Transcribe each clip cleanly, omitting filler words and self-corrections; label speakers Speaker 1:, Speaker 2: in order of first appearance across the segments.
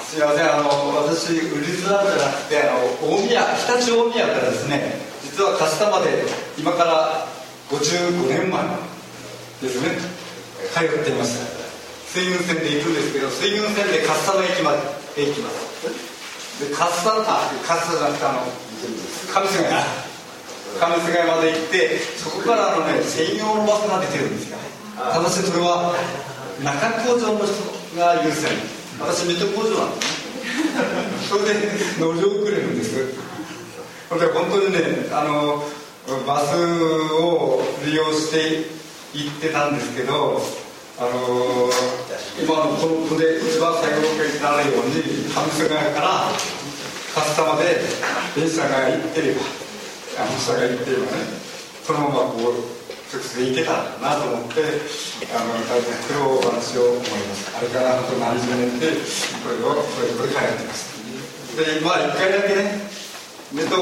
Speaker 1: すみません、私、売りづらじゃなくて、大宮、常陸大宮からですね、実は粕田まで、今から55年前ですね、通っていました。水郡線で行くんですけど、水郡線で粕田の駅まで行きます。で、粕田じゃなくて、上菅谷まで行って、そこから専用のバスが出てるんですよ。ただし、それは中工場の人が優先。私水戸工場なんですね。それで乗り遅れるんです。で本当にね、バスを利用して行ってたんですけど、今のこので一番最後のページになるように上菅谷から粕田まで電車が行ってればそのままこう直接行けたなと思って、大変苦労話を思います。あれから本当何十年でこれ通ってます。で、まあ一回だけね、普通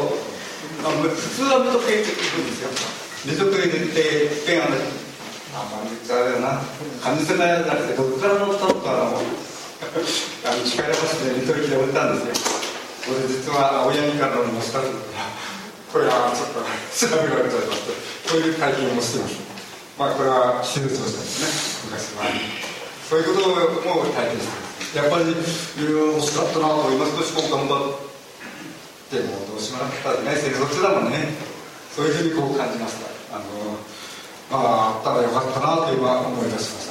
Speaker 1: は水戸区へ行くんですよ。水戸区へ行って一遍あれだな、上瀬谷じゃなくてどこから乗ったのか近いバスで水戸駅で降りたんですよ。これ実は青柳から乗りましたとこれはちょっと調べられちゃいまして、そういう体験もしています。まあこれは手術をしたんですね、昔は。そういうことも体験してます。やっぱり惜しかったなと、今少しこう頑張ってもどうしようもなかったね、生活だもんね。そういうふうにこう感じました。まああったらよかったなと今思い出します。